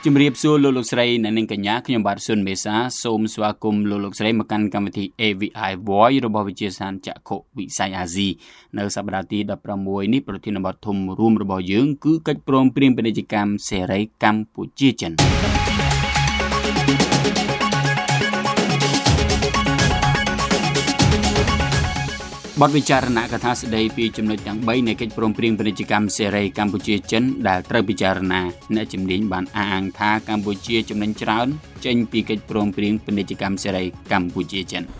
ជំរាបសួរលោកស្រីនិងនាងកញ្ញាខ្ញុំបាទសុនមេសាសូមស្វាគមន៍លោកស្រីមកកាន់កម្មវិធី AVI Voice របស់វិទ្យាស្ថានចក្ខុវិស័យអាស៊ីនៅសប្តាហ៍ទី16នេះប្រធានបទធំរួមរបស់យើងគឺកិច្ចព្រមព្រៀងពាណិជ្ជកម្មសេរីកម្ពុជាចិនបទវិចារណកថាស្ដីពីចំណុចទាំង3នៃកិច្ចព្រមព្រៀងពាណិជ្ជកម្មសេរីកម្ពុជាចិនដែលត្រូវពិចារណាអ្នកជំនាញបានអះអាងថាកម្ពុជាចំណេញច្រើនចេញពីកិច្ចព្រមព្រៀងពាណិជ្ជកម្មសេរីកម្ពុជាចិន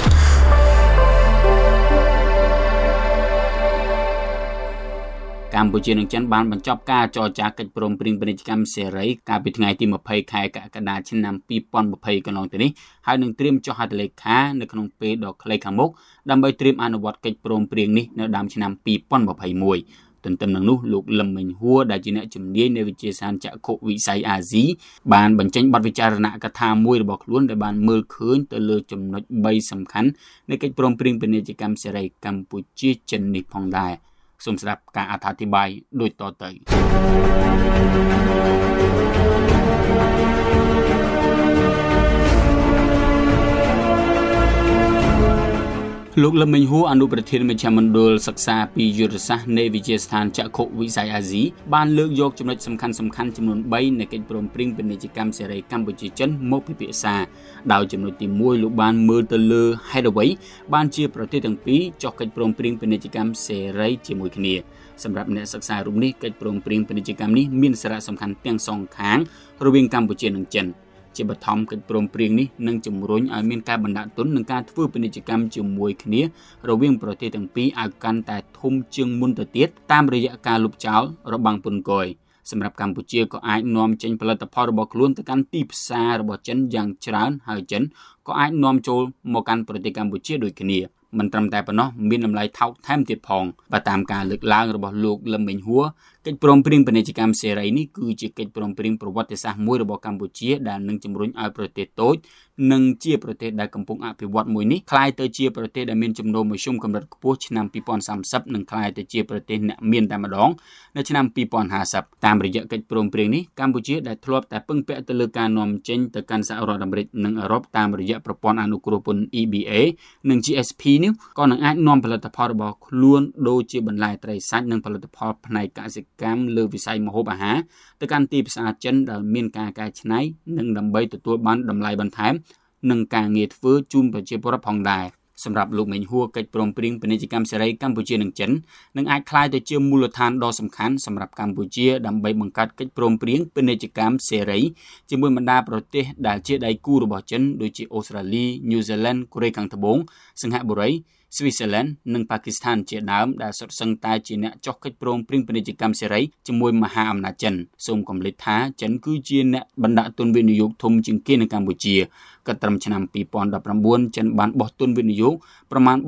កម្ពុជានិងចិនបានបញ្ចប់ការចរចាកិច្ចព្រមព្រៀងពាណិជ្ជកម្មសេរីកាលពីថ្ងៃទី20ខែកក្កដាឆ្នាំ2020កន្លងទៅនេះហើយនឹងត្រៀមចុះហត្ថលេខានៅក្នុងពេលដ៏ខ្លីខាងមុខដើម្បីត្រៀមអនុវត្តកិច្ចព្រមព្រៀងនេះនៅដើមឆ្នាំ2021ទន្ទឹមនឹងនោះលោកលឹមមិញហួរដែលជាអ្នកជំនាញនៃវិទ្យាសាស្ត្រចក្ខុវិស័យអាស៊ីបានបញ្ចេញបទវិចារណកថាមួយរបស់ខ្លួនដែលបានមើលឃើញទៅលើចំណុច3សំខាន់នៃកិច្ចព្រមព្រៀងពាណិជ្ជកម្មសេរីកម្ពុជាចិននេះផងដែរសូមស្ដាប់ការអត្ថាធិប្បាយដូចតទៅលោកលឹមមិញហួរអនុប្រធានមជ្ឈមណ្ឌលសិក្សាពីយុទ្ធសាស្ត្រនៃវិទ្យាស្ថានចក្ខុវិស័យអាស៊ីបានលើកយកចំណុចសំខាន់ចំនួន3នៃកិច្ចព្រមព្រៀងពាណិជ្ជកម្មសេរីកម្ពុជាចិនមកពិភាក្សាដោយចំណុចទី1លោកបានមើលទៅលើហេតុអ្វីបានជាប្រទេសទាំងពីរចុះកិច្ចព្រមព្រៀងពាណិជ្ជកម្មសេរីជាមួយគ្នាសម្រាប់អ្នកសិក្សារូបនេះកិច្ចព្រមព្រៀងពាណិជ្ជកម្មនេះមានសារៈសំខាន់ទាំងសងខាងរវាងកម្ពុជានិងចិនជាបឋមកិច្ចព្រមព្រៀងនេះនឹងជំរុញឲ្យមានការបណ្ដាក់ទុននិងការធ្វើពាណិជ្ជកម្មជាមួយគ្នារវាងប្រទេសទាំងពីរឲ្យកាន់តែធំជាងមុនទៅទៀតតាមរយៈការលុបចោលរបាំងពន្ធគយសម្រាប់កម្ពុជាក៏អាចនាំចេញផលិតផលរបស់ខ្លួនទៅកាន់ទីផ្សាររបស់ចិនយ៉ាងច្រើនហើយចិនក៏អាចនាំចូលមកកាន់ប្រទេសកម្ពុជាដូចគ្នាមិនត្រឹមតែប៉ុណ្ណោះមានតម្លៃថោកថែមទៀតផងបើតាមការលើកឡើងរបស់លោកលឹមមិញហួរកិច្ចព្រមព្រៀងពាណិជ្ជកម្មសេរីនេះគឺជាកិច្ចព្រមព្រៀងប្រវត្តិសាស្ត្រមួយរបស់កម្ពុជាដែលនឹងជំរុញឲ្យប្រទេសតូចនិងជាប្រទេសដែលកំពុងអភិវឌ្ឍមួយនេះក្លាយទៅជាប្រទេសដែលមានចំណូលមធ្យមកម្រិតខ្ពស់ឆ្នាំ2030និងក្លាយទៅជាប្រទេសអ្នកមានតែម្ដងនៅឆ្នាំ2050តាមរយៈកិច្ចព្រមព្រៀងនេះកម្ពុជាដែលធ្លាប់តែពឹងពាក់ទៅលើការនាំចេញទៅកាន់សហរដ្ឋអាមេរិកនិងអឺរ៉ុបតាមរយៈប្រព័ន្ធអនុគ្រោះពន្ធ EBA និង GSP នេះក៏នឹងអាចនាំផលិតផលរបស់ខ្លួនដូចជាបន្លែត្រីសាច់និងផលិតផលផ្នែកកសិកម្មលើវិស័យម្ហូបអាហារទៅកាន់ទីផ្សារចិនដែលមានការកែច្នៃនិងដើម្បីទទួលបានតម្លៃបន្ថែមនិងការងារធ្វើជូនប្រជាពលរដ្ឋផងដែរសម្រាប់លោកមេញហួរកិច្ចព្រមព្រៀងពាណិជ្ជកម្មសេរីកម្ពុជានិងចិននឹងអាចក្លាយទៅជាមូលដ្ឋានដ៏សំខាន់សម្រាប់កម្ពុជាដើម្បីបង្កើតកិច្ចព្រមព្រៀងពាណិជ្ជកម្មសេរីជាមួយបណ្ដាប្រទេសដែលជាដៃគូរបស់ចិនដូចជាអូស្ត្រាលី ញូហ្សេឡង់ កូរ៉េខាងត្បូង សិង្ហបុរី ស្វីស័រឡែននិងប៉ាគីស្ថានជាដើមដែលសុទ្ធសឹងតែជាអ្នកចុះកិច្ចព្រមព្រៀងពាណិជ្ជកម្មសេរីជាមួយមហាអំណាចចិនសូមកុំភ្លេចថាចិនគឺជាអ្នកបណ្ដាក់ទុនវិនិយោគធំជាងគេនៅកម្ពុជាក៏ត្រឹមឆ្នាំ2019ចិនបានបោះទុនវិនិយោគប្រមាណ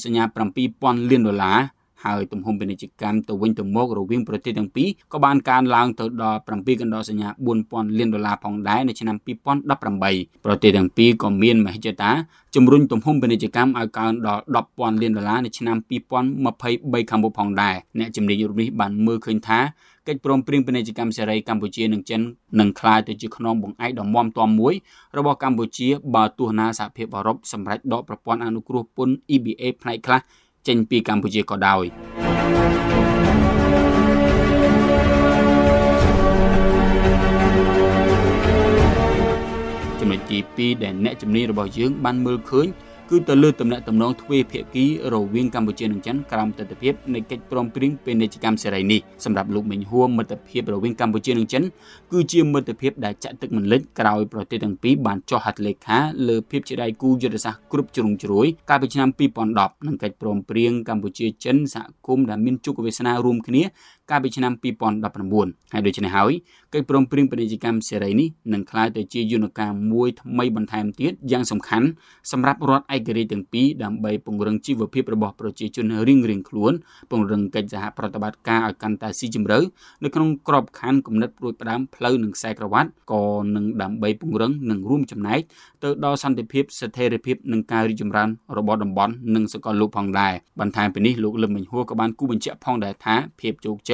$7.7 លានហើយទំហំពាណិជ្ជកម្មទៅវិញទៅមករវាងប្រទេសទាំងពីរក៏បានកើនឡើងទៅដល់$7.4 លានផងដែរនៅឆ្នាំ2018ប្រទេសទាំងពីរក៏មានមហិច្ឆតាជំរុញទំហំពាណិជ្ជកម្មឲ្យកើនដល់$10,000 លាននៅឆ្នាំ2023ខាងមុខផងដែរអ្នកជំនាញរូបនេះបានមើលឃើញថាកិច្ចព្រមព្រៀងពាណិជ្ជកម្មសេរីកម្ពុជានិងចិននឹងក្លាយទៅជាខ្នងបង្អែកដ៏មាំទាំមួយរបស់កម្ពុជាបើទោះណាសហភាពអឺរ៉ុបសម្រេចដកប្រព័ន្ធអនុគ្រោះពន្ធ EBA ផ្នែកខ្លះចេញពីកម្ពុជាក៏ដោយចំណុចទី2ដែលអ្នកជំនាញរបស់យើងបានមើលឃើញគឺទៅលើទំនាក់ទំនងទ្វេភាគីរវាងកម្ពុជានិងចិនក្រោមទិដ្ឋភាពនៃកិច្ចព្រមព្រៀងពាណិជ្ជកម្មសេរីនេះសម្រាប់លោកមិញហួរមិត្តភាពរវាងកម្ពុជានិងចិនគឺជាមិត្តភាពដែលចាក់ទឹកមិនលិចក្រោយប្រទេសទាំងពីរបានចុះហត្ថលេខាលើភាពជាដៃគូយុទ្ធសាស្ត្រគ្រប់ជ្រុងជ្រោយកាលពីឆ្នាំ2010និងកិច្ចព្រមព្រៀងកម្ពុជាចិនសហគមន៍ដែលមានជោគវាសនារួមគ្នាកាលពីឆ្នាំ2019ហើយដូច្នេះហើយកិច្ចព្រមព្រៀងពាណិជ្ជកម្មសេរីនេះនឹងក្លាយទៅជាយន្តការមួយថ្មីបន្ថែមទៀតយ៉ាងសំខាន់សម្រាប់រដ្ឋឯករាជ្យទាំងពីរដើម្បីពង្រឹងជីវភាពរបស់ប្រជាជនរៀងៗខ្លួនពង្រឹងកិច្ចសហប្រតិបត្តិការឲ្យកាន់តែស៊ីជម្រៅនៅក្នុងក្របខ័ណ្ឌគំនិតព្រួយផ្ដើមផ្លូវនិងខ្សែក្រវ៉ាត់ក៏នឹងដើម្បីពង្រឹងនិងរួមចំណែកទៅដល់សន្តិភាពស្ថិរភាពនិងការរីកចម្រើនរបស់តំបន់និងសកលលោកផងដែរបន្ថែមពីនេះលោកលឹមមិញហួរក៏បានគូបញ្ជាក់ផងដែរថាភាពជោគជ័យ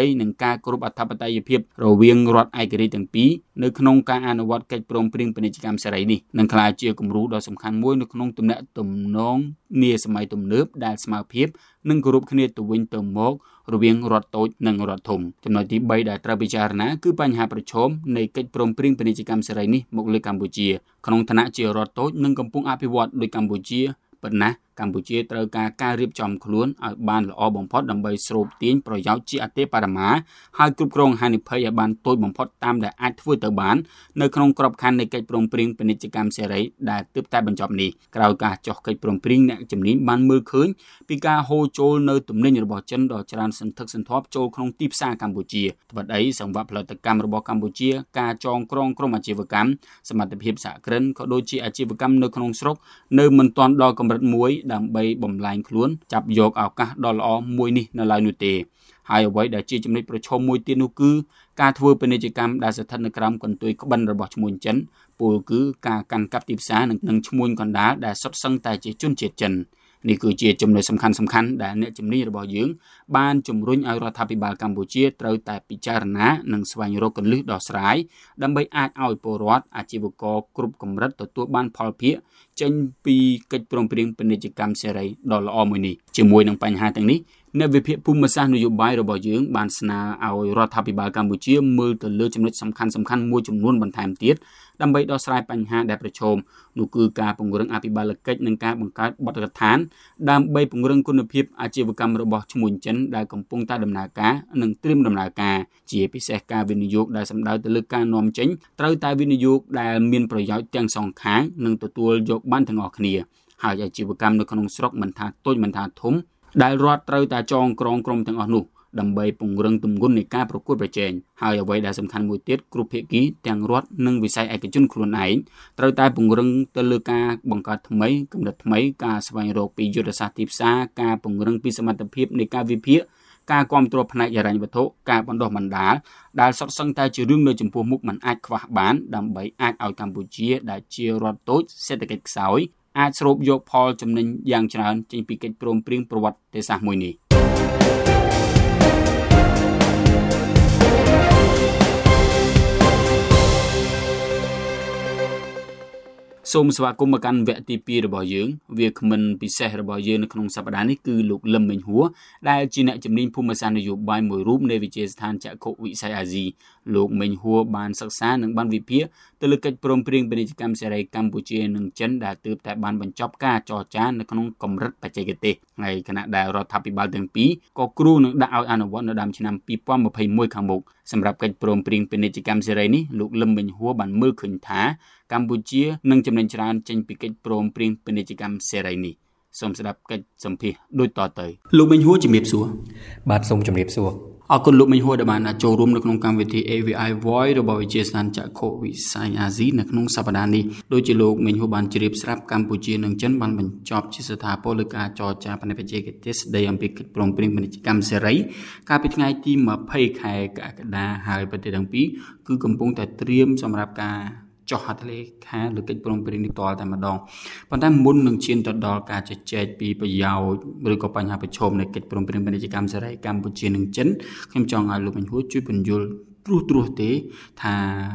យនិងការគោរពអធិបតេយ្យភាពរវាងរដ្ឋឯករាជ្យទាំងពីរនៅក្នុងការអនុវត្តកិច្ចព្រមព្រៀងពាណិជ្ជកម្មសេរីនេះនឹងក្លាយជាគំរូដ៏សំខាន់មួយនៅក្នុងទំនាក់ទំនងនាសម័យទំនើបដែលស្មើភាពនិងគោរពគ្នាទៅវិញទៅមករវាងរដ្ឋតូចនិងរដ្ឋធំចំណុចទី3ដែលត្រូវពិចារណាគឺបញ្ហាប្រឈមនៃកិច្ចព្រមព្រៀងពាណិជ្ជកម្មសេរីនេះមកលើកម្ពុជាក្នុងឋានៈជារដ្ឋតូចនិងកំពុងអភិវឌ្ឍដោយកម្ពុជាប៉ុន្តែកម្ពុជាត្រូវការរៀបចំខ្លួនឲ្យបានល្អបំផុតដើម្បីស្រូបទាញប្រយោជន៍ជាអតិបរមាហើយគ្រប់គ្រងហានិភ័យឲ្យបានតូចបំផុតតាមដែលអាចធ្វើទៅបាននៅក្នុងក្របខ័ណ្ឌនៃកិច្ចព្រមព្រៀងពាណិជ្ជកម្មសេរីដែលទើបតែបញ្ចប់នេះក្រោយការចុះកិច្ចព្រមព្រៀងអ្នកជំនាញបានមើលឃើញពីការហូរចូលនៅទំនិញរបស់ចិនដ៏ច្រើនសន្ធឹកសន្ធាប់ចូលក្នុងទីផ្សារកម្ពុជាត្បិតអីសង្វាក់ផលិតកម្មរបស់កម្ពុជាការចងក្រងក្រុមអាជីវកម្មសមត្ថភាពសហគ្រិនក៏ដូចជាអាជីវកម្មនៅក្នុងស្រុកនៅមិនទាន់ដល់កម្រិតមួយដើម្បីបំលែងខ្លួនចាប់យកឱកាសដ៏ល្អមួយនេះនៅឡើយនោះទេហើយអ្វីដែលជាចំណុចប្រឈមមួយទៀតនោះគឺការធ្វើពាណិជ្ជកម្មដែលស្ថិតនៅក្រោមកន្ទុយក្បិនរបស់ឈ្មួញចិនពលគឺការកាន់កាប់ទីផ្សារនិងឈ្មួញកណ្ដាលដែលសុទ្ធសឹងតែជាជនជាតិចិននេះគឺជាចំណុចសំខាន់ដែលអ្នកជំនាញរបស់យើងបានជំរុញឲ្យរដ្ឋាភិបាលកម្ពុជាត្រូវតែពិចារណានិងស្វែងរកគន្លឹះដោះស្រាយដើម្បីអាចឲ្យពលរដ្ឋអាជីវករគ្រប់កម្រិតទទួលបានផលភាគចេញពីកិច្ចព្រមព្រៀងពាណិជ្ជកម្មសេរីដ៏ល្អមួយនេះជាមួយនឹងបញ្ហាទាំងនេះអ្នកវិភាគភូមិសាស្ត្រនយោបាយរបស់យើងបានស្នើឲ្យរដ្ឋាភិបាលកម្ពុជាមើលទៅលើចំណុចសំខាន់មួយចំនួនបន្ថែមទៀតដើម្បីដោះស្រាយបញ្ហាដែលប្រឈមនោះគឺការពង្រឹងអភិបាលកិច្ចនិងការបង្កើតបទដ្ឋានដើម្បីពង្រឹងគុណភាពអាជីវកម្មរបស់ឈ្មួញចិនដែលកំពុងតែដំណើរការនិងត្រៀមដំណើរការជាពិសេសការវិនិយោគដែលសំដៅទៅលើការនាំចេញត្រូវតែវិនិយោគដែលមានប្រយោជន៍ទាំងសងខាងនិងទទួលយកបានទាំងអស់គ្នាហើយអាជីវកម្មនៅក្នុងស្រុកមិនថាតូចមិនថាធំដែលរដ្ឋត្រូវតែចងក្រងក្រុមទាំងអស់នោះដើម្បីពង្រឹងទម្ងន់នៃការប្រកួតប្រជែងហើយអ្វីដែលសំខាន់មួយទៀតគ្រប់ភាគីទាំងរដ្ឋនិងវិស័យឯកជនខ្លួនឯងត្រូវតែពង្រឹងទៅលើការបង្កើតថ្មីគំនិតថ្មីការស្វែងរកពីយុទ្ធសាស្ត្រទីផ្សារការពង្រឹងពីសមត្ថភាពនៃការវិភាគការគ្រប់គ្រងផ្នែកហិរញ្ញវត្ថុការបណ្ដុះបណ្ដាលដែលសុទ្ធសឹងតែជារឿងនៅចំពោះមុខមិនអាចខ្វះបានដើម្បីអាចឲ្យកម្ពុជាដែលជារដ្ឋតូចសេដ្ឋកិច្ចខ្សោយអាចស្រូបយកផលចំណេញយ៉ាងច្រើនចេញពីកិច្ចព្រមព្រៀងប្រវត្តិសាស្ត្រមួយនេះសូមស្វាគមន៍មកកាន់វគ្គទី2របស់យើងវាគ្មិនពិសេសរបស់យើងនៅក្នុងសប្តាហ៍នេះគឺលោកលឹមមេងហួរដែលជាអ្នកជំនាញភូមិសាស្ត្រនយោបាយមួយរូបនៃវិទ្យាស្ថានចក្ខុវិស័យអាស៊ីលោកមេងហួរបានសិក្សានិងបានវិភាគទៅលើកិច្ចព្រមព្រៀងពាណិជ្ជកម្មសេរីកម្ពុជានិងចិនដែលទើបតែបានបញ្ចប់ការចរចានៅក្នុងកម្រិតបច្ចេកទេសហើយគណៈដែលរដ្ឋាភិបាលទាំងពីរក៏គ្រោងនឹងដាក់ឲ្យអនុវត្តនៅដើមឆ្នាំ2021ខាងមុខសម្រាប់កិច្ចព្រមព្រៀងពាណិជ្ជកម្មសេរីនេះលោកលឹមមេងហួរបានមើលឃើញថាកម្ពុជានឹងចំណេញច្រើនចេញពីកិច្ចព្រមព្រៀងពាណិជ្ជកម្មសេរីនេះសូមស្ដាប់កិច្ចសម្ភាសន៍ដូចតទៅលោកមេងហួរជំរាបសួរបាទសូមជំរាបសួរអរគុណលោកមេងហួរដែលបានចូលរួមនៅក្នុងកម្មវិធី AVI Voice របស់វិទ្យាស្ថានចក្ខុវិស័យអាស៊ីនៅក្នុងសប្តាហ៍នេះដូចជាលោកមេងហួរបានជ្រាបស្រាប់កម្ពុជានិងចិនបានបញ្ចប់ជាស្ថាពរលើការចរចាផ្នែកបច្ចេកទេសស្ដីអំពីកិច្ចព្រមព្រៀងពាណិជ្ជកម្មសេរីកាលពីថ្ងៃទី20ខែកក្កដាហើយប្រទេសទាំងពីរគឺកំពុងតែត្រៀមសម្រាប់ការចុះហត្ថលេខាលើកិច្ចព្រមព្រៀងនេះតតែម្ដងប៉ុន្តែមុននឹងឈានទៅដល់ការជជែកពីប្រយោជន៍ឬក៏បញ្ហាប្រឈមនៃកិច្ចព្រមព្រៀងពាណិជ្ជកម្មសេរីកម្ពុជានិងចិនខ្ញុំចង់ឲ្យលោកមេងហួរជួយពន្យល់ត្រួសទេថា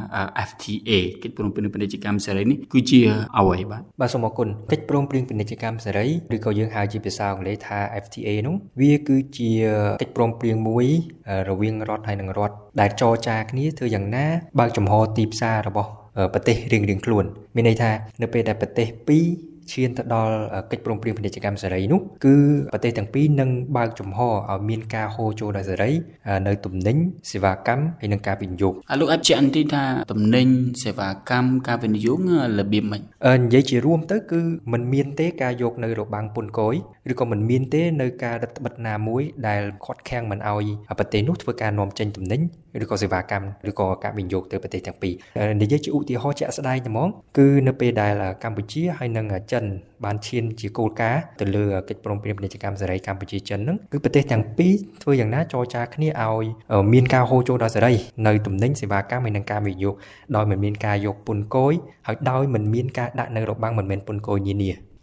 FTA កិច្ចព្រមព្រៀងពាណិជ្ជកម្មសេរីនេះគឺជាអ្វីបាទសូមអរគុណកិច្ចព្រមព្រៀងពាណិជ្ជកម្មសេរីឬក៏យើងហៅជាភាសាអង់គ្លេសថា FTA នោះវាគឺជាកិច្ចព្រមព្រៀងមួយរវាងរដ្ឋហើយនិងរដ្ឋដែលចរចាគ្នាធ្វើយ៉ាងណាបើកចំហទីផ្សាររបស់ប្រទេសរៀងៗខ្លួនមានន័យថានៅពេលដែលប្រទេសពីរឈានទៅដល់កិច្ចព្រមព្រៀងពាណិជ្ជកម្មសេរីនោះគឺប្រទេសទាំងពីរនឹងបើកចំហឲ្យមានការហូរចូលដោយសេរីនៅទំនិញសេវាកម្មហើយនិងការវិនិយោគលោកអាចជាអន្តិថាទំនិញសេវាកម្មការវិនិយោគរបៀបម៉េចនិយាយជារួមទៅគឺมันមានទេការយកនៅរបាំងពន្ធគយឬក៏มันមានទេនៅការរដ្ឋបិទណាមួយដែលខាត់ខាំងមិនឲ្យប្រទេសនោះធ្វើការនាំចេញទំនិញឬក៏សេវាកម្មឬក៏ការវិនិយោគទៅប្រទេសទាំងពីរនិយាយជាឧទាហរណ៍ជាក់ស្ដែងតែហ្មងគឺនៅពេលដែលកម្ពុជាហើយនិងចិនបានឈានជាគោលការណ៍ទៅលើកិច្ចព្រមព្រៀងពាណិជ្ជកម្មសេរីកម្ពុជាចិនហ្នឹងគឺប្រទេសទាំងពីរធ្វើយ៉ាងណាចរចាគ្នាឲ្យមានការហូរចូលដល់សេរីនៅទំនិញសេវាកម្មហើយនិងការវិនិយោគដោយមិនមានការយកពន្ធគយហើយដោយមិនមានការដាក់នៅរបាំងមិនមែនពន្ធគយនានា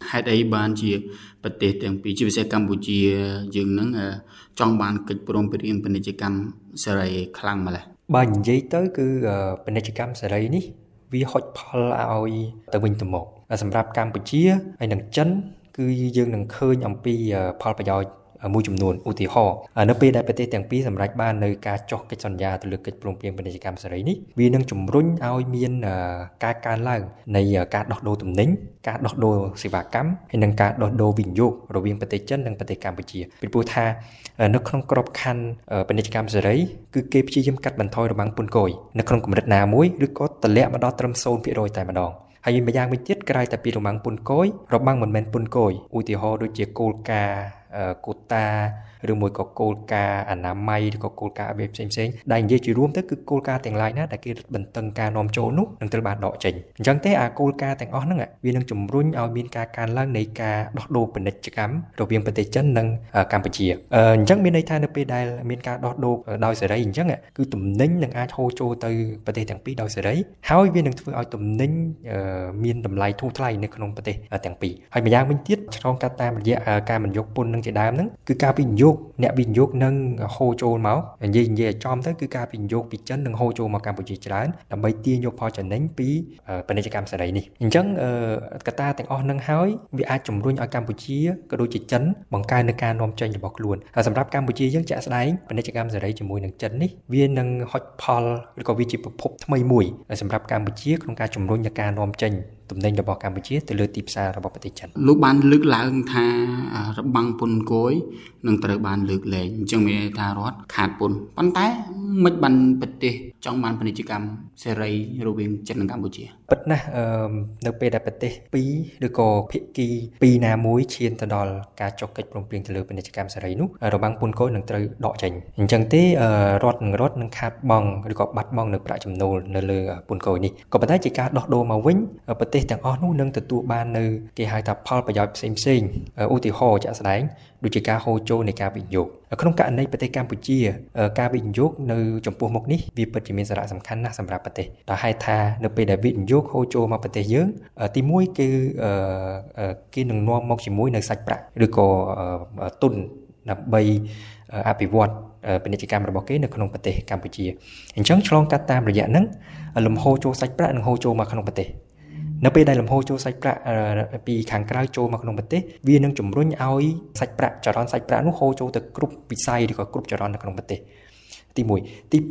ហេតុអីបានជាប្រទេសទាំងពីរជាពិសេសកម្ពុជាយើងនឹងចង់បានកិច្ចព្រមព្រៀងពាណិជ្ជកម្មសេរីខ្លាំងម្ល៉េះបើនិយាយទៅគឺពាណិជ្ជកម្មសេរីនេះវាហុចផលឲ្យទៅវិញទៅមកសម្រាប់កម្ពុជាហើយនិងចិនគឺយើងនឹងឃើញអំពីផលប្រយោជន៍មួយចំនួនឧទាហរណ៍នៅពេលដែលប្រទេសទាំងពីរសម្រេចបាននៅការចុះកិច្ចសន្យាទៅលើកិច្ចព្រមព្រៀងពាណិជ្ជកម្មសេរីនេះវានឹងជំរុញឲ្យមានការកើនឡើងនៃការដោះដូរទំនិញការដោះដូរសេវាកម្មហើយនិងការដោះដូរវិនិយោគរវាងប្រទេសចិននិងប្រទេសកម្ពុជាពីព្រោះថានៅក្នុងក្របខ័ណ្ឌពាណិជ្ជកម្មសេរីគឺគេព្យាយាមកាត់បន្ថយរបាំងពន្ធគយនៅក្នុងកម្រិតណាមួយឬក៏ទម្លាក់មកដល់ត្រឹម 0% តែម្ដងហើយម្យ៉ាងវិញទៀតក្រៅតែពីរបាំងពន្ធគយរបាំងមិនមែនពន្ធគយឧទាហរណ៍ដូចជាគោលការណ៍កូតាឬមួយក៏គោលការណ៍អនាម័យឬក៏គោលការណ៍អ្វីផ្សេងៗដែលនិយាយជារួមទៅគឺគោលការណ៍ទាំងឡាយណាដែលគេបន្តឹងការនាំចូលនោះនឹងត្រូវបានដកចេញអញ្ចឹងទេអាគោលការណ៍ទាំងអស់ហ្នឹងវានឹងជំរុញឲ្យមានការកើនឡើងនៃការដោះដូរពាណិជ្ជកម្មរវាងប្រទេសចិននិងកម្ពុជាអញ្ចឹងមានន័យថានៅពេលដែលមានការដោះដូរដោយសេរីអញ្ចឹងគឺទំនិញនឹងអាចហូរចូលទៅប្រទេសទាំងពីរដោយសេរីហើយវានឹងធ្វើឲ្យទំនិញមានតម្លៃធូរថ្លៃនៅក្នុងប្រទេសទាំងពីរហើយម្យ៉ាងវិញទៀតឆ្លងកាត់តាមរយៈការមិនយកពន្ធនឹងជាដើមហ្នឹងគឺការវិនិយោគអ្នកវិនិយោគនឹងហូរចូលមកនិយាយឲ្យចំទៅគឺការវិនិយោគពីចិននឹងហូរចូលមកកម្ពុជាច្រើនដើម្បីទាញយកផលចំណេញពីពាណិជ្ជកម្មសេរីនេះអញ្ចឹងកត្តាទាំងអស់ហ្នឹងហើយវាអាចជំរុញឲ្យកម្ពុជាក៏ដូចជាចិនបង្កើននៅការនាំចេញរបស់ខ្លួនហើយសម្រាប់កម្ពុជាយើងជាក់ស្ដែងពាណិជ្ជកម្មសេរីជាមួយនឹងចិននេះវានឹងហុចផលឬក៏វាជាប្រភពថ្មីមួយសម្រាប់កម្ពុជាក្នុងការជំរុញនៅការនាំចេញទំនិញរបស់កម្ពុជាទៅលើទីផ្សាររបស់ប្រទេសចិនលោកបានលើកឡើងថារបាំងពន្ធគយនឹងត្រូវបានលើកលែងអញ្ចឹងមានន័យថារដ្ឋខាតពន្ធប៉ុន្តែមិនបានប្រទេសចង់បានពាណិជ្ជកម្មសេរីរវាងចិននិងកម្ពុជាពិតណាស់នៅពេលដែលប្រទេសពីរឬក៏ភាគីពីរណាមួយឈានទៅដល់ការចុះកិច្ចព្រមព្រៀងទៅលើពាណិជ្ជកម្មសេរីនោះរបាំងពន្ធគយនឹងត្រូវដកចេញអញ្ចឹងទេរដ្ឋនឹងខាតបង់ឬក៏បាត់បង់នៅប្រាក់ចំណូលនៅលើពន្ធគយនេះក៏ប៉ុន្តែជាការដោះដូរមកវិញប្រទេសទាំងអស់នោះនឹងទទួលបាននៅគេហៅថាផលប្រយោជន៍ផ្សេងឧទាហរណ៍ជាក់ស្ដែងដូចជាការហូរចូលនៃការវិនិយោគក្នុងករណីប្រទេសកម្ពុជាការវិនិយោគនៅចំពោះមុខនេះវាពិតជាមានសារៈសំខាន់ណាស់សម្រាប់ប្រទេសដោយហេតុថានៅពេលដែលវិនិយោគហូរចូលមកប្រទេសយើងទីមួយគឺគេនឹងនាំមកជាមួយនៅសាច់ប្រាក់ឬក៏ទុនដើម្បីអភិវឌ្ឍពាណិជ្ជកម្មរបស់គេនៅក្នុងប្រទេសកម្ពុជាអញ្ចឹងឆ្លងកាត់តាមរយៈហ្នឹងលំហូរចូលសាច់ប្រាក់នឹងហូរចូលមកក្នុងប្រទេសនៅពេលដែលលំហូរចូលសាច់ប្រាក់ពីខាងក្រៅចូលមកក្នុងប្រទេសវានឹងជំរុញឲ្យសាច់ប្រាក់ចរន្តសាច់ប្រាក់នោះហូរចូលទៅគ្រប់វិស័យឬក៏គ្រប់ចរន្តនៅក្នុងប្រទេសទី1ទី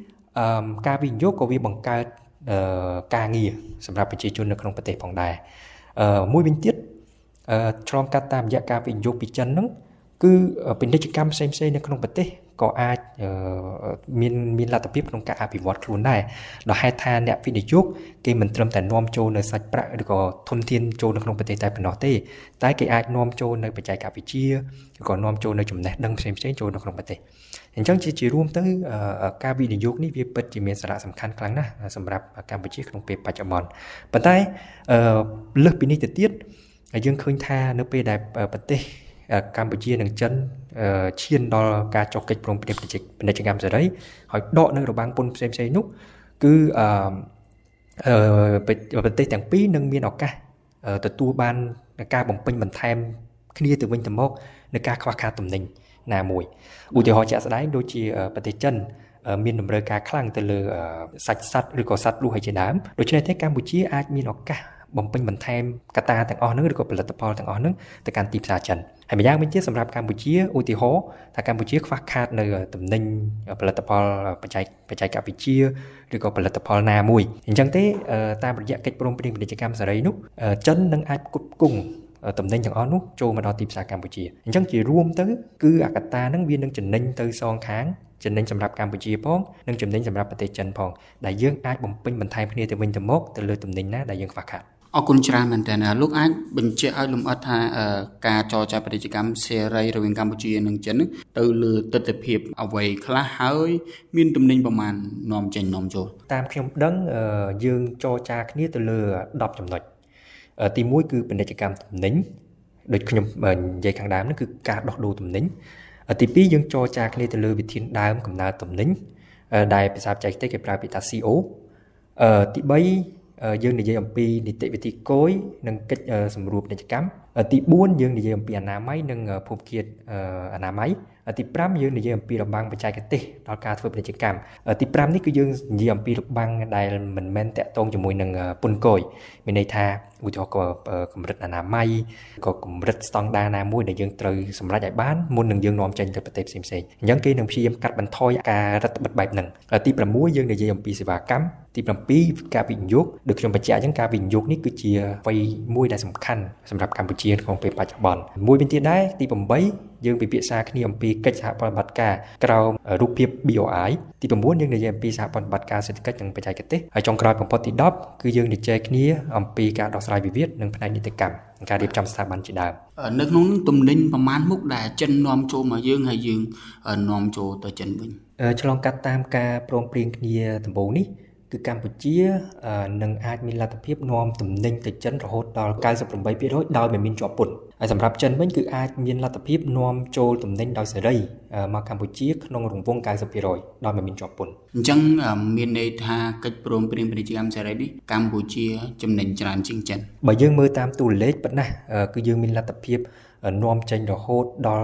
2ការវិនិយោគក៏វាបង្កើតការងារសម្រាប់ប្រជាជននៅក្នុងប្រទេសផងដែរមួយវិញទៀតឆ្លងកាត់តាមរយៈការវិនិយោគពីចិនហ្នឹងគឺពាណិជ្ជកម្មផ្សេងៗនៅក្នុងប្រទេសក៏អាចមានលទ្ធភាពក្នុងការអភិវឌ្ឍខ្លួនដែរដោយហេតុថាអ្នកវិនិយោគគេមិនត្រឹមតែនាំចូលនៅសាច់ប្រាក់ឬក៏ធនធានចូលនៅក្នុងប្រទេសតែប៉ុណ្ណោះទេតែគេអាចនាំចូលនៅបច្ចេកវិទ្យាឬក៏នាំចូលនៅចំណេះដឹងផ្សេងៗចូលនៅក្នុងប្រទេសអញ្ចឹងជារួមទៅការវិនិយោគនេះវាពិតជាមានសារៈសំខាន់ខ្លាំងណាស់សម្រាប់កម្ពុជាក្នុងពេលបច្ចុប្បន្នប៉ុន្តែលើសពីនេះទៅទៀតយើងឃើញថានៅពេលដែលប្រទេសកម្ពុជានិងចិនឈានដល់ការចុះកិច្ចព្រមព្រៀងពាណិជ្ជកម្មសេរីហើយដកនៅរបាំងពន្ធផ្សេងៗនោះគឺប្រទេសទាំងពីរនឹងមានឱកាសទទួលបានការបំពេញបន្ថែមគ្នាទៅវិញទៅមកនៅការខ្វះខាតទំនិញណាមួយឧទាហរណ៍ជាក់ស្ដែងដូចជាប្រទេសចិនមានតម្រូវការខ្លាំងទៅលើសាច់សត្វឬក៏សត្វលក់ឲ្យជាដើមដូច្នេះទេកម្ពុជាអាចមានឱកាសបំពេញបន្ថែមកត្តាទាំងអស់ហ្នឹងឬក៏ផលិតផលទាំងអស់ហ្នឹងទៅកាន់ទីផ្សារចិនហើយម្យ៉ាងវិញទៀតសម្រាប់កម្ពុជាឧទាហរណ៍ថាកម្ពុជាខ្វះខាតនៅទំនិញផលិតផលបច្ចេកវិទ្យាឬក៏ផលិតផលណាមួយអញ្ចឹងទេតាមរយៈកិច្ចព្រមព្រៀងពាណិជ្ជកម្មសេរីនោះចិននឹងអាចផ្គត់ផ្គង់ទំនិញទាំងអស់នោះចូលមកដល់ទីផ្សារកម្ពុជាអញ្ចឹងជារួមទៅគឺអាកត្តាហ្នឹងវានឹងចំណេញទៅសងខាងចំណេញសម្រាប់កម្ពុជាផងនិងចំណេញសម្រាប់ប្រទេសចិនផងដែលយើងអាចបំពេញបន្ថែមគ្នាទៅវិញទៅមកទៅលើទំនិញណាដែលយើងខ្វះខាតអរគុណច្រើនមែនតើលោកអាចបញ្ជាក់ឲ្យលម្អិតថាការចរចាពាណិជ្ជកម្មសេរីរវាងកម្ពុជានិងចិនទៅលើទិដ្ឋភាពអ្វីខ្លះហើយមានទំនិញប្រមាណនាំចេញនាំចូលតាមខ្ញុំដឹងយើងចរចាគ្នាទៅលើ10ចំណុចទី1គឺពាណិជ្ជកម្មទំនិញដូចខ្ញុំនិយាយខាងដើមហ្នឹងគឺការដោះដូរទំនិញទី2យើងចរចាគ្នាទៅលើវិធានដើមកំណើតទំនិញដែលភាសាបច្ចេកទេសគេប្រើពាក្យថា CO ទី3យើងនិយាយអំពីនីតិវិធីគយនិងកិច្ចសម្រួលពាណិជ្ជកម្មទី4យើងនិយាយអំពីអនាម័យនិងភូមិឃាតអនាម័យទី5យើងនិយាយអំពីរបាំងបច្ចេកទេសដល់ការធ្វើពាណិជ្ជកម្មទី5នេះគឺយើងនិយាយអំពីរបាំងដែលមិនមែនតាក់ទងជាមួយនឹងពន្ធគយមានន័យថាឧទាហរណ៍កម្រិតអនាម័យក៏កម្រិតស្តង់ដារណាមួយដែលយើងត្រូវសម្រេចឲ្យបានមុននឹងយើងនាំចេញទៅប្រទេសផ្សេងៗអញ្ចឹងគេនឹងព្យាយាមកាត់បន្ថយការរដ្ឋបិទបែបហ្នឹងទី6យើងនិយាយអំពីសេវាកម្មទី7ការវិនិយោគដូចខ្ញុំបញ្ជាក់អញ្ចឹងការវិនិយោគនេះគឺជាអ្វីមួយដែលសំខាន់សម្រាប់កម្ពុជាក្នុងពេលបច្ចុប្បន្នមួយវិញទៀតដែរទី8យើងពិភាក្សាគ្នាអំពីកិច្ចសហប្រតិបត្តិការក្រោមរូបភាព BOI ទី9យើងនិយាយអំពីសហប្រតិបត្តិការសេដ្ឋកិច្ចនិងបច្ចេកទេសហើយចុងក្រោយបំផុតទី10គឺយើងនិយាយគ្នាអំពីការដោះស្រាយវិវាទនិងផ្នែកនីតិកម្មការរៀបចំស្ថាប័នជាដើមនៅក្នុងទំនិញប្រមាណមុខដែលចិននាំចូលមកយើងហើយយើងនាំចូលទៅចិនវិញឆ្លងកាត់តាមការព្រមព្រៀងគ្នាដំបូងនេះគឺកម្ពុជានឹងអាចមានលទ្ធភាពនាំទំនិញទៅចិនរហូតដល់ 98% ដោយមិនមានជាប់ពន្ធហើយសម្រាប់ចិនវិញគឺអាចមានលទ្ធភាពនាំចូលទំនិញដោយសេរីមកកម្ពុជាក្នុងរង្វង់ 90%ដោយមិនមានជាប់ពន្ធអញ្ចឹងមានន័យថាកិច្ចព្រមព្រៀងពាណិជ្ជកម្មសេរីនេះកម្ពុជាចំណេញច្រើនជាងចិនបើយើងមើលតាមតួលេខប៉ុណ្ណាគឺយើងមានលទ្ធភាពនាំចេញរហូតដល់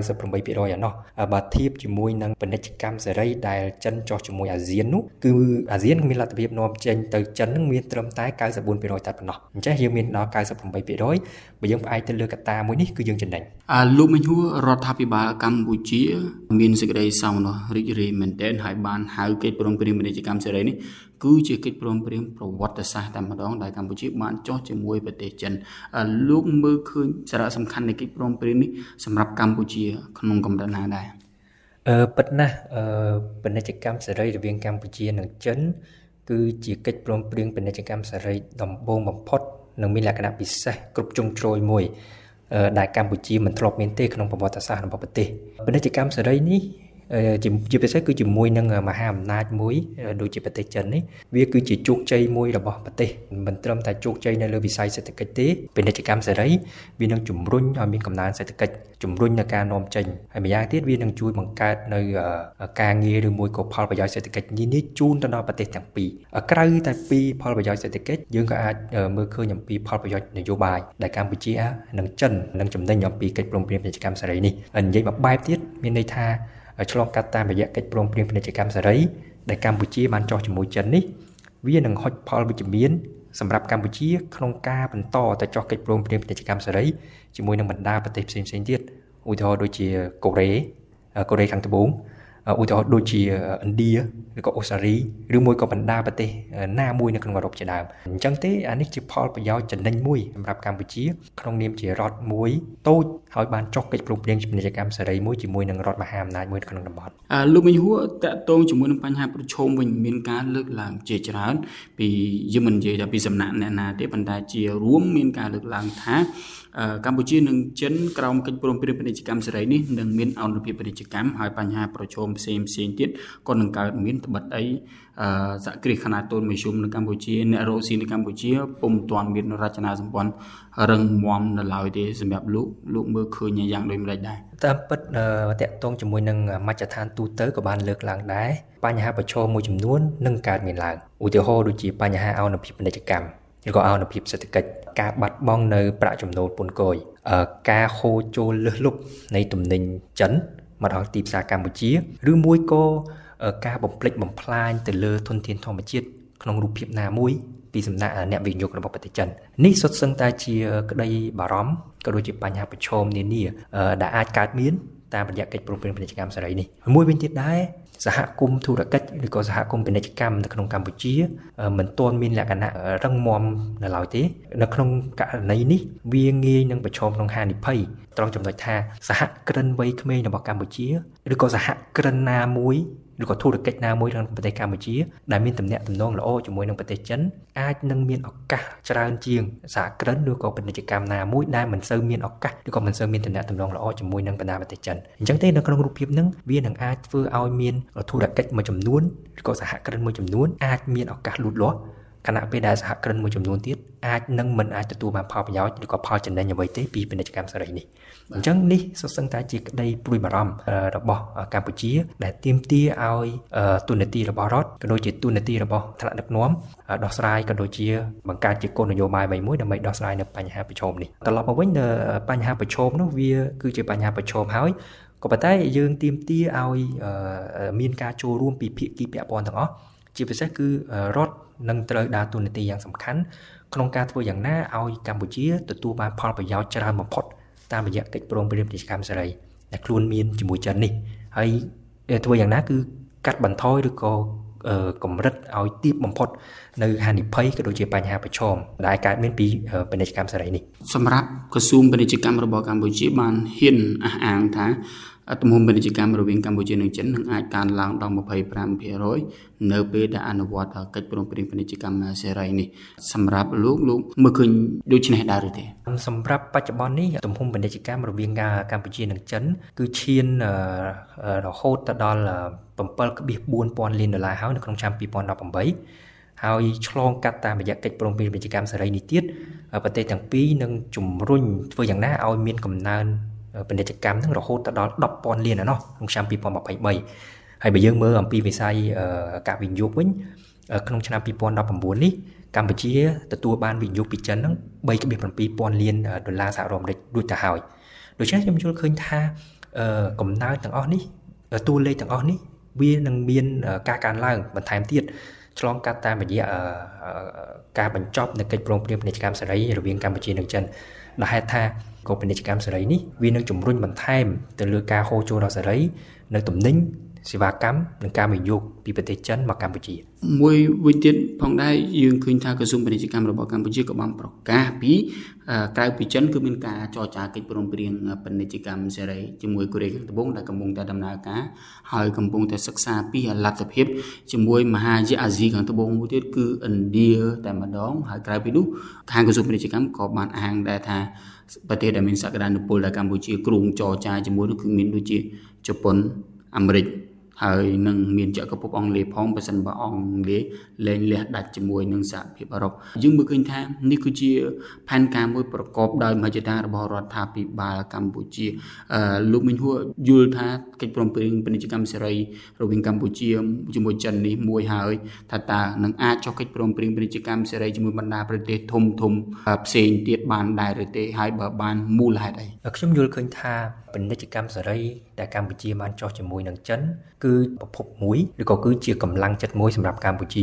98% ឯណោះបើធៀបជាមួយនឹងពាណិជ្ជកម្មសេរីដែលចិនចោះជាមួយអាស៊ាននោះគឺអាស៊ានមានលទ្ធភាពនាំចេញទៅចិននឹងមានត្រឹមតែ 94% តែប៉ុណ្ណោះអញ្ចឹងយើងមានដល់ 98% បើយើងផ្អែកទៅលើកត្តាមួយនេះគឺយើងចំណេញលោកមេហួររដ្ឋាភិបាលកម្ពុជាមានសេចក្តីសោមនស្សរីករាយមែនទែនហើយបានហៅកិច្ចព្រមព្រៀងពាណិជ្ជកម្មសេរីនេះគឺជាកិច្ចព្រមព្រៀងប្រវត្តិសាស្ត្រតែម្ដងដែលកម្ពុជាបានចុះជាមួយប្រទេសចិនលោកមើលឃើញសារៈសំខាន់នៃកិច្ចព្រមព្រៀងនេះសម្រាប់កម្ពុជាក្នុងកម្រិតណាដែរពិតណាស់ពាណិជ្ជកម្មសេរីរវាងកម្ពុជានិងចិនគឺជាកិច្ចព្រមព្រៀងពាណិជ្ជកម្មសេរីដំបូងបំផុតនិងមានលក្ខណៈពិសេសគ្រប់ជ្រុងជ្រោយមួយដែលកម្ពុជាមិនធ្លាប់មានទេក្នុងប្រវត្តិសាស្ត្ររបស់ប្រទេសពាណិជ្ជកម្មសេរីនេះជាពិសេសគឺជាមួយនឹងមហាអំណាចមួយដូចជាប្រទេសចិននេះវាគឺជាជោគជ័យមួយរបស់ប្រទេសមិនត្រឹមតែជោគជ័យនៅលើវិស័យសេដ្ឋកិច្ចទេពាណិជ្ជកម្មសេរីវានឹងជំរុញឲ្យមានកំណើនសេដ្ឋកិច្ចជំរុញនៅការនាំចេញហើយម្យ៉ាងទៀតវានឹងជួយបង្កើតនៅការងារឬមួយក៏ផលប្រយោជន៍សេដ្ឋកិច្ចនេះជូនទៅដល់ប្រទេសទាំងពីរក្រៅតែពីផលប្រយោជន៍សេដ្ឋកិច្ចយើងក៏អាចមើលឃើញអំពីផលប្រយោជន៍នយោបាយដែលកម្ពុជានិងចិននឹងចំណេញអំពីកិច្ចព្រមព្រៀងពាណិជ្ជកម្មសេរីនេះនិយាយមួយបែបទៀតមានន័យថាឆ្លងកាត់តាមរយៈកិច្ចព្រមព្រៀងពាណិជ្ជកម្មសេរីដែលកម្ពុជាបានចុះជាមួយចិននេះវានឹងហុចផលវិជ្ជមានសម្រាប់កម្ពុជាក្នុងការបន្តទៅចុះកិច្ចព្រមព្រៀងពាណិជ្ជកម្មសេរីជាមួយនឹងបណ្ដាប្រទេសផ្សេងៗទៀតឧទាហរណ៍ដូចជាកូរ៉េខាងត្បូងឧទាហរណ៍ដូចជាឥណ្ឌាឬក៏អូស្ត្រាលីឬមួយក៏បណ្ដាប្រទេសណាមួយនៅក្នុងអឺរ៉ុបជាដើមអញ្ចឹងទេអានេះជាផលប្រយោជន៍ចំណេញមួយសម្រាប់កម្ពុជាក្នុងនាមជារដ្ឋមួយតូចហើយបានចុះកិច្ចព្រមព្រៀងពាណិជ្ជកម្មសេរីមួយជាមួយនឹងរដ្ឋមហាអំណាចមួយក្នុងតំបន់លោកមេហួរតកតងជាមួយនឹងបញ្ហាប្រឈមវិញមានការលើកឡើងជាច្រើនពីយើងមិននិយាយតែពីសំណាក់អ្នកណាទេប៉ុន្តែជារួមមានការលើកឡើងថាកម្ពុជានិងចិនក្រោមកិច្ចព្រមព្រៀងពាណិជ្ជកម្មសេរីនេះនឹងមានអនុភាពពាណិជ្ជកម្មហើយបញ្ហាប្រឈមផ្សេងទៀតក៏នឹងកើតមានត្បិតអីសហគ្រាសខ្នាតតូចមធ្យមនៅកម្ពុជាអ្នករកស៊ីនៅកម្ពុជាពុំទាន់មានរចនាសម្ព័ន្ធរឹងមាំនៅឡើយទេសម្រាប់លោកមើលឃើញយ៉ាងដូចម្តេចដែរតាមពិតតាក់ទងជាមួយនឹងមជ្ឈដ្ឋានទូទៅក៏បានលើកឡើងដែរបញ្ហាប្រឈមមួយចំនួននឹងកើតមានឡើងឧទាហរណ៍ដូចជាបញ្ហាអនុភាពពាណិជ្ជកម្មឬក៏អនុភាពសេដ្ឋកិច្ចការបាត់បង់នៅប្រាក់ចំណូលពន្ធគយការហូរចូលលើសលប់នៃទំនិញចិនមកដល់ទីផ្សារកម្ពុជាឬមួយក៏ការបំផ្លិចបំផ្លាញទៅលើធនធានធម្មជាតិក្នុងរូបភាពណាមួយពីសំណាក់អ្នកវិនិយោគរបស់ប្រទេសចិននេះសុទ្ធសឹងតែជាក្តីបារម្ភក៏ដូចជាបញ្ហាប្រឈមនានាដែលអាចកើតមានតាមរយៈកិច្ចព្រមព្រៀងពាណិជ្ជកម្មសេរីនេះមួយវិញទៀតដែរសហគមន៍ធុរកិច្ចឬក៏សហគមន៍ពាណិជ្ជកម្មនៅក្នុងកម្ពុជាមិនទាន់មានលក្ខណៈរឹងមាំនៅឡើយទេនៅក្នុងករណីនេះវាងាយនឹងប្រឈមក្នុងហានិភ័យត្រង់ចំណុចថាសហគ្រិនវ័យក្មេងរបស់កម្ពុជាឬក៏សហគ្រិនណាមួយឬក៏ធុរកិច្ចណាមួយក្នុងប្រទេសកម្ពុជាដែលមានទំនាក់ទំនងល្អជាមួយនឹងប្រទេសចិនអាចនឹងមានឱកាសច្រើនជាងសហគ្រិនឬក៏ពាណិជ្ជកម្មណាមួយដែលមិនសូវមានឱកាសឬក៏មិនសូវមានទំនាក់ទំនងល្អជាមួយនឹងបណ្ដាប្រទេសចិនអញ្ចឹងទេនៅក្នុងរូបភាពហ្នឹងវានឹងអាចធ្វើឲ្យមានធុរកិច្ចមួយចំនួនឬក៏សហគ្រិនមួយចំនួនអាចមានឱកាសលូតលាស់ខណៈពេលដែលសហគ្រិនមួយចំនួនទៀតអាចនឹងមិនអាចទទួលបានផលប្រយោជន៍ឬក៏ផលចំណេញអ្វីទេពីពាណិជ្ជកម្មសេរីនេះអញ្ចឹងនេះសុទ្ធសឹងតែជាក្តីព្រួយបារម្ភរបស់កម្ពុជាដែលទាមទារឲ្យទូនាទីរបស់រដ្ឋក៏ដូចជាទូនាទីរបស់ថ្នាក់ដឹកនាំដោះស្រាយក៏ដូចជាបង្កើតជាគោលនយោបាយមួយដើម្បីដោះស្រាយនៅបញ្ហាប្រឈមនេះត្រឡប់មកវិញបញ្ហាប្រឈមនោះវាគឺជាបញ្ហាប្រឈមហើយក៏ប៉ុន្តែយើងទាមទារឲ្យមានការចូលរួមពីភាគីពាក់ព័ន្ធទាំងអស់ជាពិសេសគឺរដ្ឋនឹងត្រូវដើរតួនាទីយ៉ាងសំខាន់ក្នុងការធ្វើយ៉ាងណាឲ្យកម្ពុជាទទួលបានផលប្រយោជន៍ច្រើនបំផុតតាមរយៈកិច្ចព្រមព្រៀងពាណិជ្ជកម្មសេរីដែលខ្លួនមានជាមួយចិននេះហើយធ្វើយ៉ាងណាគឺកាត់បន្ថយឬក៏កម្រិតឲ្យទាបបំផុតនៅហានិភ័យក៏ដូចជាបញ្ហាប្រឈមដែលកើតមានពីពាណិជ្ជកម្មសេរីនេះសម្រាប់ក្រសួងពាណិជ្ជកម្មរបស់កម្ពុជាបានហ៊ានអះអាងថាទំហំពាណិជ្ជកម្មរវាងកម្ពុជានិងចិននឹងអាចកើនឡើងដល់ 25% នៅពេលដែលអនុវត្តកិច្ចព្រមព្រៀងពាណិជ្ជកម្មសេរីនេះសម្រាប់លោកមើលឃើញដូចនេះដែរឬទេសម្រាប់បច្ចុប្បន្ននេះទំហំពាណិជ្ជកម្មរវាងកម្ពុជានិងចិនគឺឈានរហូតទៅដល់ $7.4 លានហើយនៅក្នុងឆ្នាំ 2018 ហើយឆ្លងកាត់តាមរយៈកិច្ចព្រមព្រៀងពាណិជ្ជកម្មសេរីនេះទៀតប្រទេសទាំងពីរនឹងជំរុញធ្វើយ៉ាងណាឲ្យមានកំណើនពាណិជ្ជកម្មហ្នឹងរហូតដល់ $10,000 លានក្នុងឆ្នាំ 2023 ហើយបើយើងមើលអំពីវិស័យការវិនិយោគវិញក្នុងឆ្នាំ 2019 នេះកម្ពុជាទទួលបានវិនិយោគពីចិនហ្នឹង $3.7 លានសហរដ្ឋអាមេរិករួចទៅហើយដូច្នេះខ្ញុំយល់ឃើញថាកំណើនទាំងអស់នេះតួលេខទាំងអស់នេះវានឹងមានការកើនឡើងបន្ថែមទៀតឆ្លងកាត់តាមរយៈការបញ្ចប់នៃកិច្ចព្រមព្រៀងពាណិជ្ជកម្មសេរីរវាងកម្ពុជានិងចិនដែលហេតុថាក៏ពាណិជ្ជកម្មសេរីនេះវានឹងជំរុញបន្ថែមទៅលើការហូរចូលដល់សេរីនៅទំនិញសេវាកម្មនិងការវិនិយោគពីប្រទេសចិនមកកម្ពុជាមួយវិញទៀតផងដែរយើងឃើញថាក្រសួងពាណិជ្ជកម្មរបស់កម្ពុជាក៏បានប្រកាសពីក្រៅពីចិនគឺមានការចរចាកិច្ចព្រមព្រៀងពាណិជ្ជកម្មសេរីជាមួយកូរ៉េខាងត្បូងដែលកំពុងតែដំណើរការហើយកំពុងតែសិក្សាពីលទ្ធភាពជាមួយមហាអាស៊ីខាងត្បូងមួយទៀតគឺឥណ្ឌាតែម្ដងហើយក្រៅពីនោះខាងក្រសួងពាណិជ្ជកម្មក៏បានអាងដែរថាប្រទេសដែលមានសក្តានុពលដែលកម្ពុជាគ្រោងចរចាជាមួយនោះគឺមានដូចជាជប៉ុនអាមេរិកហើយនឹងមានចក្រភពអង់គ្លេសផងបើសិនបើអង់គ្លេសលែងលះដាច់ជាមួយនឹងសហភាពអឺរ៉ុបយើងមើលឃើញថានេះគឺជាផែនការមួយប្រកបដោយមហិច្ឆតារបស់រដ្ឋាភិបាលកម្ពុជាលោកមីងហួរយល់ថាកិច្ចព្រមព្រៀងពាណិជ្ជកម្មសេរីរវាងកម្ពុជាជាមួយចិននេះមួយហើយថាតើនឹងអាចចុះកិច្ចព្រមព្រៀងពាណិជ្ជកម្មសេរីជាមួយបណ្ដាប្រទេសធំផ្សេងទៀតបានដែរឬទេហើយបើបានមូលហេតុអីខ្ញុំយល់ឃើញថាពាណិជ្ជកម្មសេរីដែលកម្ពុជាបានចុះជាមួយនឹងចិនគឺប្រភពមួយឬក៏គឺជាកម្លាំងចិត្តមួយសម្រាប់កម្ពុជា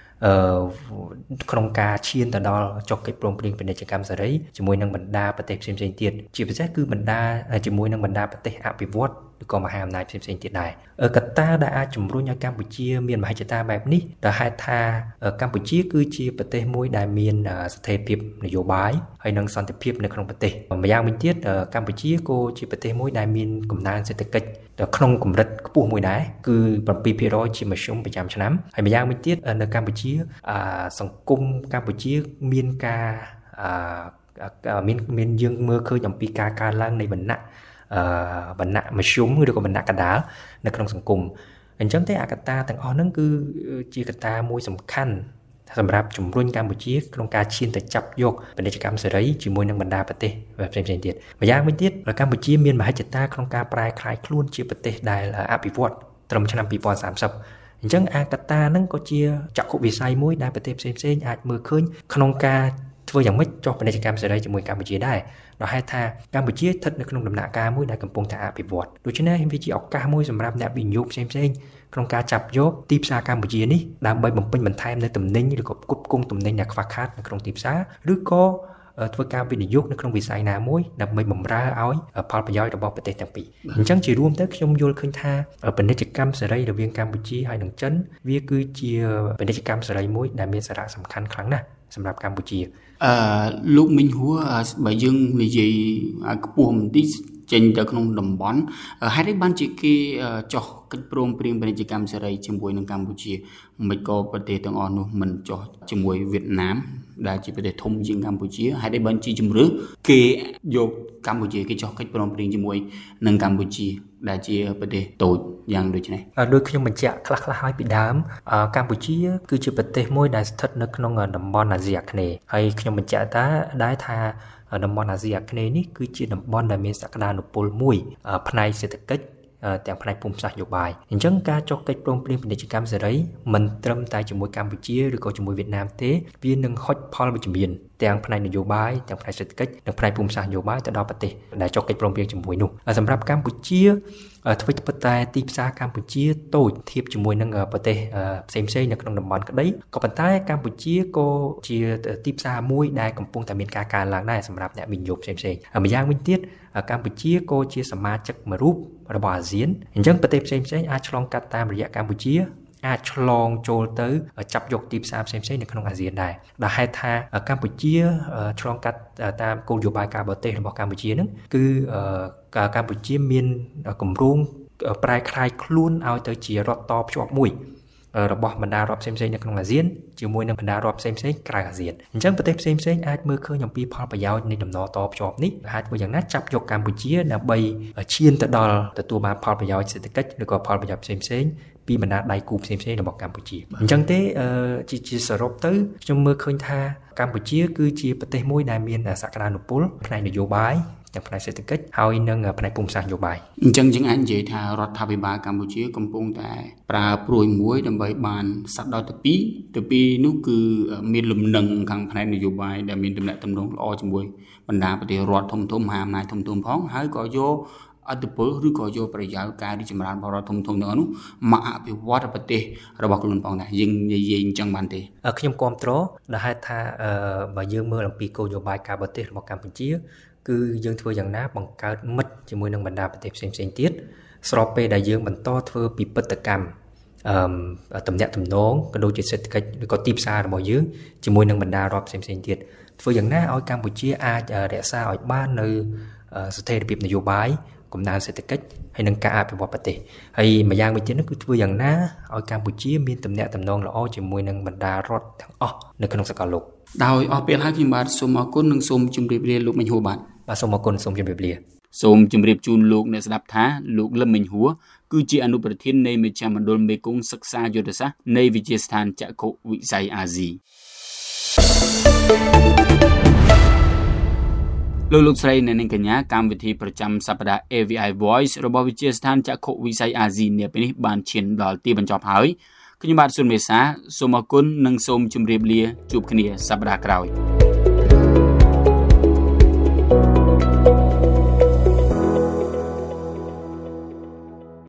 ក្នុងការឈានទៅដល់ចុះកិច្ចព្រមព្រៀងពាណិជ្ជកម្មសេរីជាមួយនឹងបណ្ដាប្រទេសផ្សេងៗទៀតជាពិសេសគឺជាមួយនឹងបណ្ដាប្រទេសអភិវឌ្ឍឬក៏មហាអំណាចផ្សេងៗទៀតដែរកត្តាដែលអាចជំរុញឲ្យកម្ពុជាមានមហិច្ឆតាបែបនេះដែលហេតុថាកម្ពុជាគឺជាប្រទេសមួយដែលមានស្ថិរភាពនយោបាយហើយនិងសន្តិភាពនៅក្នុងប្រទេសម្យ៉ាងវិញទៀតកម្ពុជាក៏ជាប្រទេសមួយដែលមានកំណើនសេដ្ឋកិច្ចក្នុងកម្រិតខ្ពស់មួយដែរគឺ 7% ជាមធ្យមប្រចាំឆ្នាំហើយម្យ៉ាងវិញទៀតនៅកម្ពុជាសង្គមកម្ពុជាមានការមានយើងមើលឃើញអំពីការកើនឡើងនៃវណ្ណៈមធ្យមឬក៏វណ្ណៈកណ្ដាលនៅក្នុងសង្គមអញ្ចឹងទេកត្តាទាំងអស់ហ្នឹងគឺជាកត្តាមួយសំខាន់សម្រាប់ជំរុញកម្ពុជាក្នុងការឈានទៅចាប់យកពាណិជ្ជកម្មសេរីជាមួយនឹងបណ្ដាប្រទេសផ្សេងៗទៀតម្យ៉ាងវិញទៀតកម្ពុជាមានមហិច្ឆតាក្នុងការប្រែក្លាយខ្លួនជាប្រទេសដែលអភិវឌ្ឍត្រឹមឆ្នាំ 2030 អញ្ចឹងកត្តាហ្នឹងក៏ជាចក្ខុវិស័យមួយដែលប្រទេសផ្សេងៗអាចមើលឃើញក្នុងការធ្វើយ៉ាងម៉េចចុះពាណិជ្ជកម្មសេរីជាមួយកម្ពុជាដែរដោយហេតុថាកម្ពុជាស្ថិតនៅក្នុងដំណាក់កាលមួយដែលកំពុងតែអភិវឌ្ឍដូច្នេះវាជាឱកាសមួយសម្រាប់អ្នកវិនិយោគផ្សេងៗក្នុងការចាប់យកទីផ្សារកម្ពុជានេះដើម្បីបំពេញបន្ថែមនៅទំនិញឬក៏ផ្គត់ផ្គង់ទំនិញដែលខ្វះខាតនៅក្នុងទីផ្សារឬក៏ធ្វើការវិនិយោគនៅក្នុងវិស័យណាមួយដើម្បីបម្រើឲ្យផលប្រយោជន៍របស់ប្រទេសទាំងពីរអញ្ចឹងជារួមទៅខ្ញុំយល់ឃើញថាពាណិជ្ជកម្មសេរីរវាងកម្ពុជាហើយនិងចិនវាគឺជាពាណិជ្ជកម្មសេរីមួយដែលមានសារៈសំខាន់ខ្លាំងណាស់សម្រាប់កម្ពុជាលោកមីងហួរបើយើងនិយាយខ្ពស់បន្តិចចេញទៅក្នុងតំបន់ហេតុអីបានជាគេចុះកិច្ចព្រមព្រៀងពាណិជ្ជកម្មសេរីជាមួយនឹងកម្ពុជាមិនក៏ប្រទេសទាំងអស់នោះមិនចុះជាមួយវៀតណាមដែលជាប្រទេសធំជាងកម្ពុជាហេតុអីបានជាជំរឿគេយកកម្ពុជាគេចុះកិច្ចព្រមព្រៀងជាមួយនឹងកម្ពុជាដែលជាប្រទេសតូចយ៉ាងដូចនេះដោយខ្ញុំបញ្ជាក់ខ្លះៗឲ្យពីដើមកម្ពុជាគឺជាប្រទេសមួយដែលស្ថិតនៅក្នុងតំបន់អាស៊ីអាគ្នេយ៍ហើយខ្ញុំបញ្ជាក់ដែរថាតំបន់អាស៊ីអាគ្នេយ៍នេះគឺជាតំបន់ដែលមានសក្តានុពលមួយផ្នែកសេដ្ឋកិច្ចទាំងផ្នែកភូមិសាស្ត្រនយោបាយអញ្ចឹងការចុះកិច្ចព្រមព្រៀងពាណិជ្ជកម្មសេរីមិនត្រឹមតែជាមួយកម្ពុជាឬក៏ជាមួយវៀតណាមទេវានឹងហុចផលវិជ្ជមានទាំងផ្នែកនយោបាយទាំងផ្នែកសេដ្ឋកិច្ចនិងផ្នែកភូមិសាស្ត្រនយោបាយទៅដល់ប្រទេសដែលចុះកិច្ចព្រមព្រៀងជាមួយនោះសម្រាប់កម្ពុជាអ្វីត្បិតតែទីផ្សារកម្ពុជាតូចធៀបជាមួយនឹងប្រទេសផ្សេងៗនៅក្នុងតំបន់ក្តីក៏ប៉ុន្តែកម្ពុជាក៏ជាទីផ្សារមួយដែលកំពុងតែមានការកើនឡើងដែរសម្រាប់អ្នកវិនិយោគផ្សេងៗម្យ៉ាងវិញទៀតកម្ពុជាក៏ជាសមាជិកមួយរូបរបស់អាស៊ានអញ្ចឹងប្រទេសផ្សេងៗអាចឆ្លងកាត់តាមរយៈកម្ពុជាអាចឆ្លងចូលទៅចាប់យកទីផ្សារផ្សេងៗនៅក្នុងអាស៊ានដែរដែលហេតុថាកម្ពុជាឆ្លងកាត់តាមគោលនយោបាយការបរទេសរបស់កម្ពុជាហ្នឹងគឺកម្ពុជាមានគម្រោងប្រែក្លាយខ្លួនឲ្យទៅជារដ្ឋតភ្ជាប់មួយរបស់បណ្ដារដ្ឋផ្សេងៗនៅក្នុងអាស៊ានជាមួយនឹងបណ្ដារដ្ឋផ្សេងៗក្រៅអាស៊ានអញ្ចឹងប្រទេសផ្សេងៗអាចមើលឃើញអំពីផលប្រយោជន៍នៃដំណើរតភ្ជាប់នេះអាចធ្វើយ៉ាងណាចាប់យកកម្ពុជាដើម្បីឈានទៅដល់ទទួលបានផលប្រយោជន៍សេដ្ឋកិច្ចឬក៏ផលប្រយោជន៍ផ្សេងៗពីបណ្ដាដៃគូផ្សេងៗរបស់កម្ពុជាអញ្ចឹងជាសរុបទៅខ្ញុំមើលឃើញថាកម្ពុជាគឺជាប្រទេសមួយដែលមានសក្តានុពលផ្នែកនយោបាយទាំងផ្នែកសេដ្ឋកិច្ចហើយនិងផ្នែកភូមិសាស្ត្រនយោបាយអញ្ចឹងយើងអាចនិយាយថារដ្ឋាភិបាលកម្ពុជាកំពុងតែប្រើព្រួយមួយដើម្បីបានសក្តានុពលទៅពីនោះគឺមានលំនឹងខាងផ្នែកនយោបាយដែលមានទំនាក់ទំនងល្អជាមួយបណ្ដាប្រទេសរដ្ឋធំៗមហាអំណាចធំៗផងហើយក៏យកអត្តពលឬក៏យកប្រយោជន៍ការរីកចម្រើនរបស់រដ្ឋធំៗទាំងនោះមកអភិវឌ្ឍប្រទេសរបស់ខ្លួនផងដែរយើងនិយាយអញ្ចឹងបានទេខ្ញុំគាំទ្រដែលហេតុថាបើយើងមើលអំពីគោលនយោបាយការបរទេសរបស់កម្ពុជាគឺយើងធ្វើយ៉ាងណាបង្កើតមិត្តជាមួយនឹងបណ្ដាប្រទេសផ្សេងៗទៀតស្របពេលដែលយើងបន្តធ្វើពិពិធកម្មទំនាក់ទំនងក៏ដូចជាសេដ្ឋកិច្ចឬក៏ទីផ្សាររបស់យើងជាមួយនឹងបណ្ដារដ្ឋផ្សេងៗទៀតធ្វើយ៉ាងណាឲ្យកម្ពុជាអាចរក្សាឲ្យបាននៅស្ថិរភាពនយោបាយកំណើនសេដ្ឋកិច្ចហើយនឹងការអភិវឌ្ឍប្រទេសហើយម្យ៉ាងវិញទៀតនោះគឺធ្វើយ៉ាងណាឲ្យកម្ពុជាមានទំនាក់ទំនងល្អជាមួយនឹងបណ្ដារដ្ឋទាំងអស់នៅក្នុងសកលលោកដោយអស់ពេលហើយខ្ញុំបាទសូមអរគុណនិងសូមជម្រាបលាលោកមិញហួរបាទសូមអរគុណសូមជម្រាបលាសូមជម្រាបជូនលោកអ្នកស្ដាប់ថាលោកលឹមមិញហួរគឺជាអនុប្រធាននៃមជ្ឈមណ្ឌលមេគង្គសិក្សាយុទ្ធសាស្ត្រនៃវិទ្យាស្ថានចក្ខុវិស័យអាស៊ីលោកស្រីអ្នកនាងកញ្ញាកម្មវិធីប្រចាំសប្តាហ៍ AVI Voice របស់វិទ្យាស្ថានចក្ខុវិស័យអាស៊ីនាពេលនេះបានឈានដល់ទីបញ្ចប់ហើយខ្ញុំបាទសុនមេសាសូមអរគុណនិងសូមជម្រាបលាជួបគ្នាសប្តាហ៍ក្រោយ